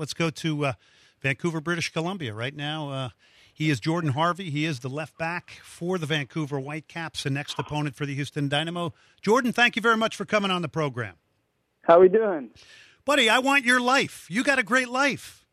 let's go to Vancouver, British Columbia. Right now, he is Jordan Harvey. He is the left back for the Vancouver Whitecaps, the next opponent for the Houston Dynamo. Jordan, thank you very much for coming on the program. How we doing? Buddy, I want your life. You got a great life.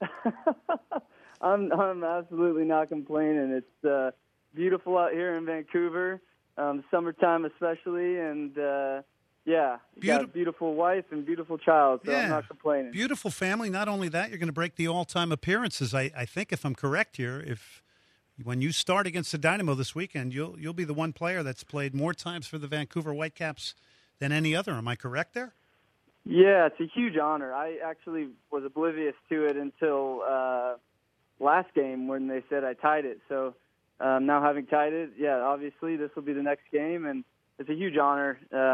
I'm absolutely not complaining. It's beautiful out here in Vancouver, summertime especially, and got a beautiful wife and beautiful child, so I'm not complaining. Beautiful family. Not only that, you're going to break the all-time appearances. I think, if I'm correct here, when you start against the Dynamo this weekend, you'll be the one player that's played more times for the Vancouver Whitecaps than any other. Am I correct there? Yeah, it's a huge honor. I actually was oblivious to it until last game when they said I tied it. So now having tied it, obviously this will be the next game, and it's a huge honor.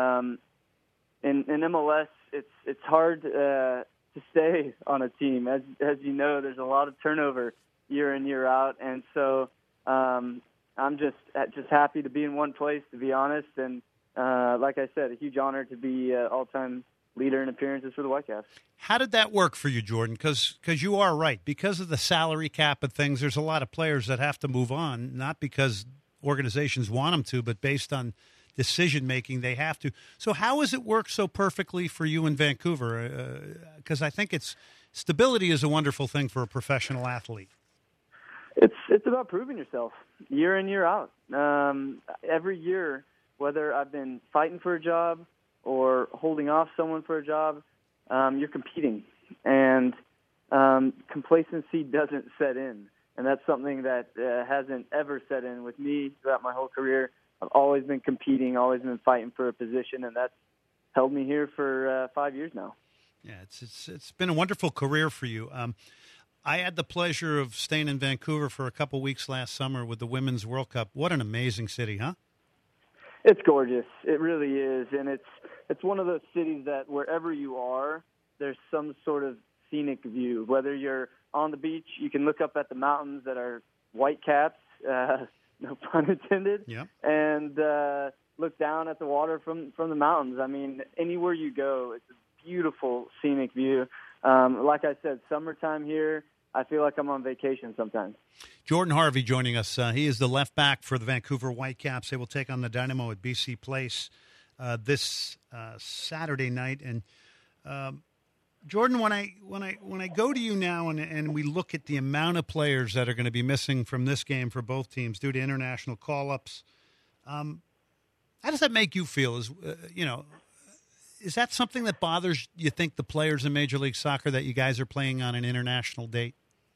In MLS, it's hard to stay on a team. As you know, there's a lot of turnover year in, year out, and so I'm just happy to be in one place, to be honest. And like I said, a huge honor to be all-time leader in appearances for the Whitecaps. How did that work for you, Jordan? Because you are right. Because of the salary cap and things, there's a lot of players that have to move on, not because organizations want them to, but based on decision-making, they have to. So how has it worked so perfectly for you in Vancouver? Because I think stability is a wonderful thing for a professional athlete. It's about proving yourself year in, year out. Every year, whether I've been fighting for a job or holding off someone for a job, you're competing. And complacency doesn't set in. And that's something that hasn't ever set in with me throughout my whole career. I've always been competing, always been fighting for a position, and that's held me here for 5 years now. Yeah, it's been a wonderful career for you. I had the pleasure of staying in Vancouver for a couple weeks last summer with the Women's World Cup. What an amazing city, huh? It's gorgeous. It really is, and it's one of those cities that wherever you are, there's some sort of scenic view. Whether you're on the beach, you can look up at the mountains that are white caps, no pun intended, and look down at the water from the mountains. I mean, anywhere you go, it's a beautiful scenic view. Like I said, summertime here, I feel like I'm on vacation sometimes. Jordan Harvey joining us. He is the left back for the Vancouver Whitecaps. They will take on the Dynamo at BC Place this Saturday night. And Jordan, when I go to you now and we look at the amount of players that are going to be missing from this game for both teams due to international call-ups, how does that make you feel? Is that something that bothers you think the players in Major League Soccer that you guys are playing on an international date?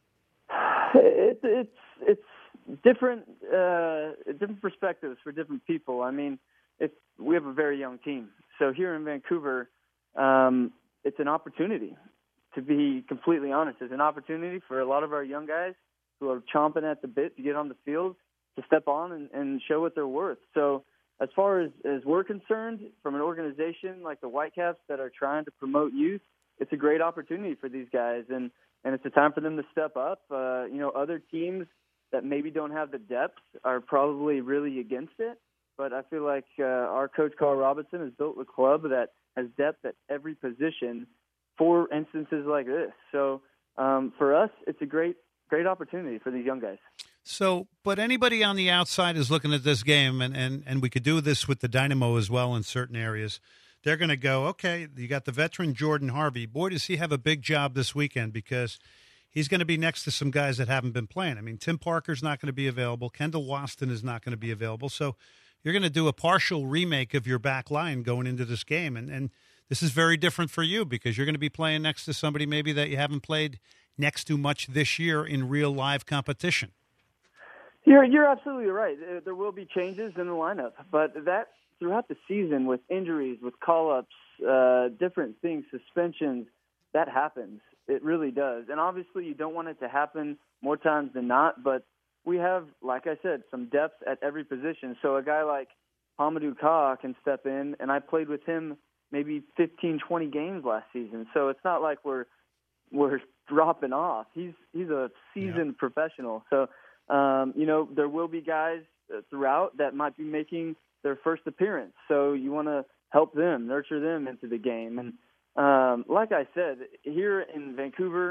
It's different perspectives for different people. I mean, we have a very young team, so here in Vancouver, it's an opportunity. To be completely honest, it's an opportunity for a lot of our young guys who are chomping at the bit to get on the field, to step on and show what they're worth. So as far as we're concerned, from an organization like the Whitecaps that are trying to promote youth, it's a great opportunity for these guys, and it's a time for them to step up. Other teams that maybe don't have the depth are probably really against it, but I feel like our coach, Carl Robinson, has built a club that has depth at every position for instances like this. So for us, it's a great opportunity for these young guys. So, but anybody on the outside is looking at this game, and we could do this with the Dynamo as well in certain areas. They're going to go, okay, you got the veteran Jordan Harvey. Boy, does he have a big job this weekend, because he's going to be next to some guys that haven't been playing. I mean, Tim Parker's not going to be available. Kendall Waston is not going to be available. So you're going to do a partial remake of your back line going into this game. And this is very different for you, because you're going to be playing next to somebody maybe that you haven't played next to much this year in real live competition. You're absolutely right. There will be changes in the lineup, but that throughout the season, with injuries, with call-ups, different things, suspensions, that happens. It really does. And obviously you don't want it to happen more times than not, but we have, like I said, some depth at every position. So a guy like Hamidou Ka can step in, and I played with him maybe 15, 20 games last season. So it's not like we're dropping off. He's a seasoned professional. So, there will be guys throughout that might be making their first appearance. So you want to help them, nurture them into the game. And like I said, here in Vancouver,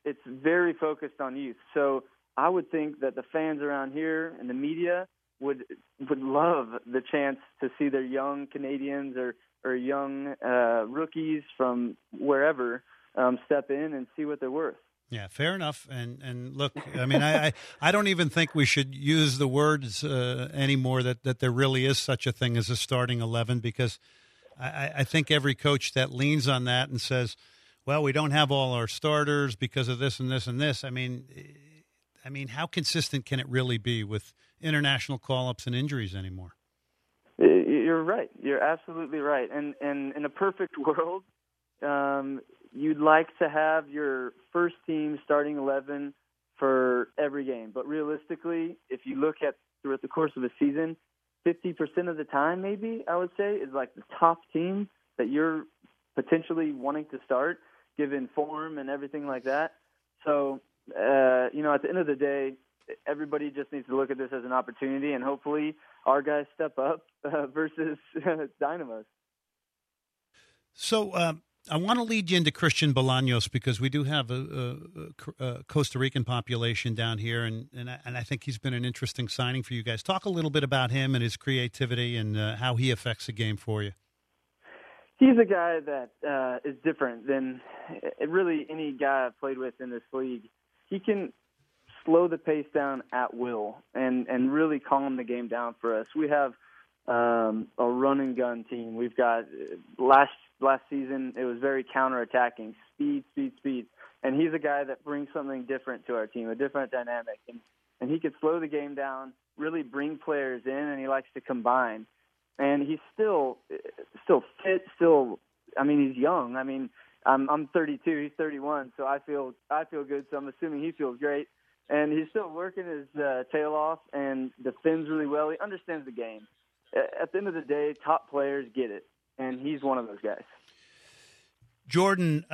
it's very focused on youth. So I would think that the fans around here and the media would love the chance to see their young Canadians or young rookies from wherever step in and see what they're worth. Yeah, fair enough. And look, I mean, I don't even think we should use the words anymore that there really is such a thing as a starting 11, because I think every coach that leans on that and says, well, we don't have all our starters because of this and this and this. I mean, how consistent can it really be with international call-ups and injuries anymore? You're right. You're absolutely right. And in a perfect world, you'd like to have your first team starting 11 for every game. But realistically, if you look at throughout the course of a season, 50% of the time, maybe, I would say, is like the top team that you're potentially wanting to start, given form and everything like that. So, at the end of the day, everybody just needs to look at this as an opportunity, and hopefully our guys step up versus Dynamos. So I want to lead you into Christian Bolaños, because we do have a Costa Rican population down here, and I think he's been an interesting signing for you guys. Talk a little bit about him and his creativity and how he affects the game for you. He's a guy that is different than really any guy I've played with in this league. He can slow the pace down at will and really calm the game down for us. We have a run and gun team. We've got last season it was very counterattacking, speed, and he's a guy that brings something different to our team, a different dynamic, and he could slow the game down, really bring players in, and he likes to combine. And he's still fit. He's young. I mean, I'm 32. He's 31. So I feel good. So I'm assuming he feels great. And he's still working his tail off and defends really well. He understands the game. At the end of the day, top players get it, and he's one of those guys. Jordan,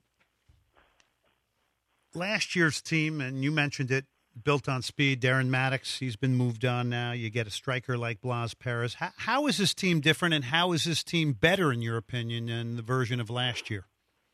last year's team, and you mentioned it, built on speed. Darren Maddox, he's been moved on now. You get a striker like Blas Perez. How is this team different, and how is this team better, in your opinion, than the version of last year?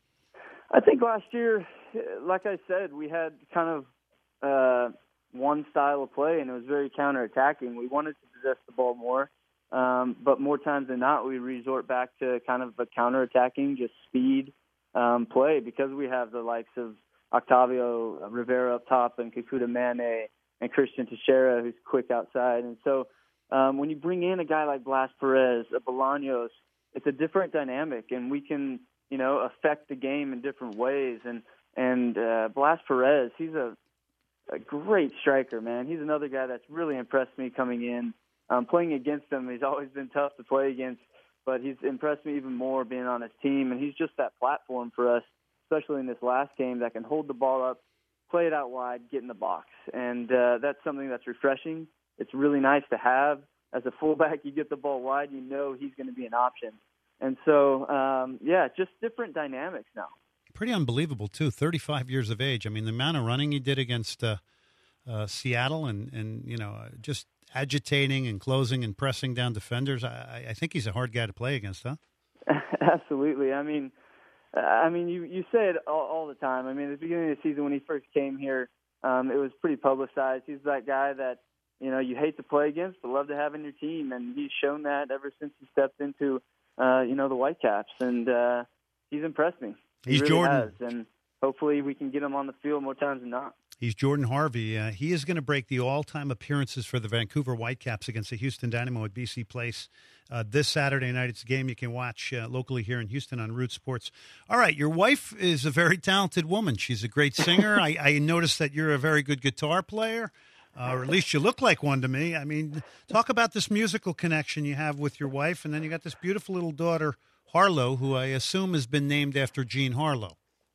I think last year, like I said, we had kind of one style of play, and it was very counterattacking. We wanted to possess the ball more, but more times than not, we resort back to kind of a counterattacking, just speed play, because we have the likes of Octavio Rivera up top and Kekuta Mane and Christian Teixeira, who's quick outside. And so when you bring in a guy like Blas Perez, a Bolaños, it's a different dynamic, and we can, affect the game in different ways. And Blas Perez, he's a great striker, man. He's another guy that's really impressed me coming in. Playing against him, he's always been tough to play against, but he's impressed me even more being on his team, and he's just that platform for us, especially in this last game, that can hold the ball up, play it out wide, get in the box. And that's something that's refreshing. It's really nice to have. As a fullback, you get the ball wide, you know he's going to be an option. And so, just different dynamics now. Pretty unbelievable, too, 35 years of age. I mean, the amount of running he did against Seattle and just agitating and closing and pressing down defenders, I think he's a hard guy to play against, huh? Absolutely. I mean, you say it all the time. I mean, at the beginning of the season when he first came here, it was pretty publicized. He's that guy that, you hate to play against but love to have in your team, and he's shown that ever since he stepped into, the Whitecaps, and he's impressed me. He's really Jordan. has, and hopefully we can get him on the field more times than not. He's Jordan Harvey. He is going to break the all-time appearances for the Vancouver Whitecaps against the Houston Dynamo at BC Place this Saturday night. It's a game you can watch locally here in Houston on Root Sports. All right, your wife is a very talented woman. She's a great singer. I noticed that you're a very good guitar player, or at least you look like one to me. I mean, talk about this musical connection you have with your wife, and then you got this beautiful little daughter, Harlow, who I assume has been named after Jean Harlow.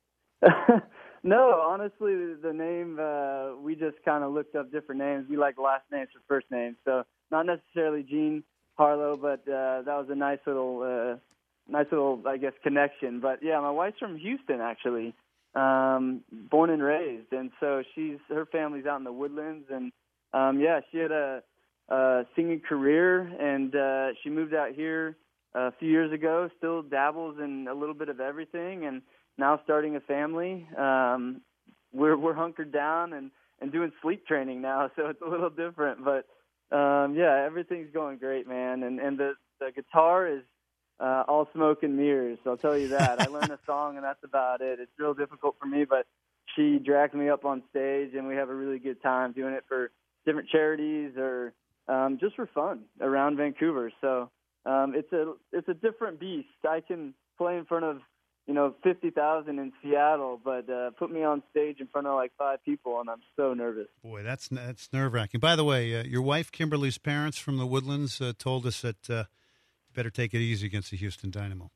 No, honestly, the name, we just kind of looked up different names. We like last names for first names, so not necessarily Jean Harlow, but that was a nice little, I guess, connection. But, yeah, my wife's from Houston, actually, born and raised, and so her family's out in the Woodlands, and, she had a singing career, and she moved out here a few years ago, still dabbles in a little bit of everything, and now starting a family. hunkered down and doing sleep training now, so it's a little different. But yeah, everything's going great, man. And the guitar is all smoke and mirrors, so I'll tell you that. I learned a song, and that's about it. It's real difficult for me, but she drags me up on stage, and we have a really good time doing it for different charities or just for fun around Vancouver. So it's a different beast. I can play in front of 50,000 in Seattle, but put me on stage in front of like 5 people, and I'm so nervous. Boy, that's nerve-wracking. By the way, your wife, Kimberly's parents from the Woodlands told us that you better take it easy against the Houston Dynamo.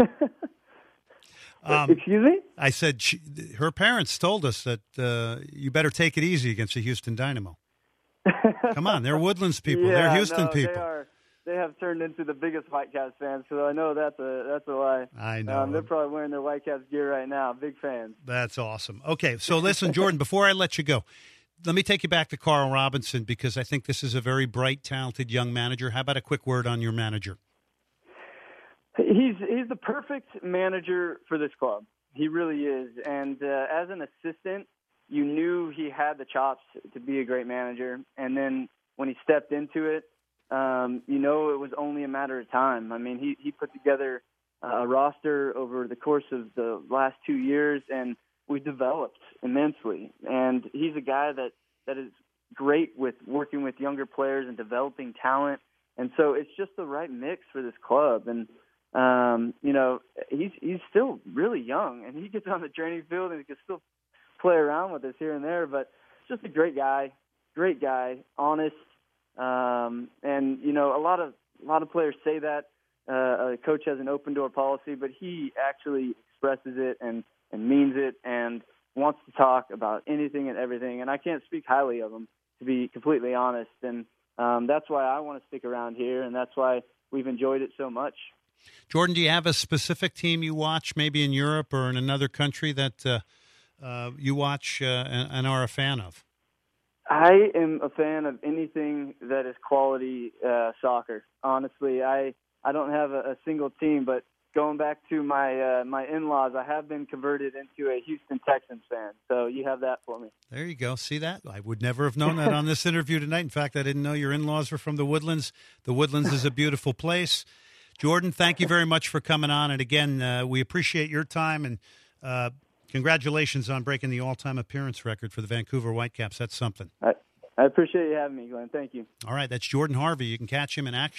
Excuse me? I said her parents told us that you better take it easy against the Houston Dynamo. Come on, they're Woodlands people. Yeah, they're Houston people. They have turned into the biggest Whitecaps fans, so I know that's a lie. I know. They're probably wearing their Whitecaps gear right now. Big fans. That's awesome. Okay, so listen, Jordan, before I let you go, let me take you back to Carl Robinson because I think this is a very bright, talented young manager. How about a quick word on your manager? He's the perfect manager for this club. He really is. And as an assistant, you knew he had the chops to be a great manager. And then when he stepped into it, it was only a matter of time. I mean, he put together a roster over the course of the last 2 years, and we developed immensely. And he's a guy that is great with working with younger players and developing talent. And so it's just the right mix for this club. And he's still really young, and he gets on the training field and he can still play around with us here and there. But just a great guy, honest. And a lot of players say that a coach has an open door policy, but he actually expresses it and means it and wants to talk about anything and everything. And I can't speak highly of him, to be completely honest. And that's why I want to stick around here, and that's why we've enjoyed it so much. Jordan, do you have a specific team you watch, maybe in Europe or in another country that you watch and are a fan of? I am a fan of anything that is quality soccer. Honestly, I don't have a single team, but going back to my in-laws, I have been converted into a Houston Texans fan. So you have that for me. There you go. See that? I would never have known that on this interview tonight. In fact, I didn't know your in-laws were from the Woodlands. The Woodlands is a beautiful place. Jordan, thank you very much for coming on. And again, we appreciate your time, and congratulations on breaking the all-time appearance record for the Vancouver Whitecaps. That's something. I appreciate you having me, Glenn. Thank you. All right, that's Jordan Harvey. You can catch him in action